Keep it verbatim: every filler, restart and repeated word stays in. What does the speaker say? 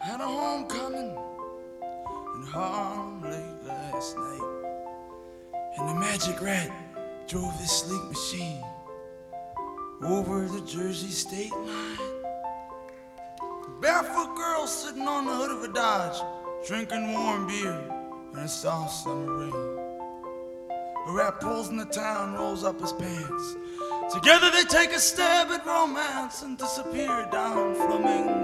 Had a homecoming in Harlem late last night, and the magic rat drove this sleek machine over the Jersey state line. Barefoot girl sitting on the hood of a Dodge, drinking warm beer in a soft summer rain. A rat pulls in the town, rolls up his pants. Together they take a stab at romance and disappear down Flamingo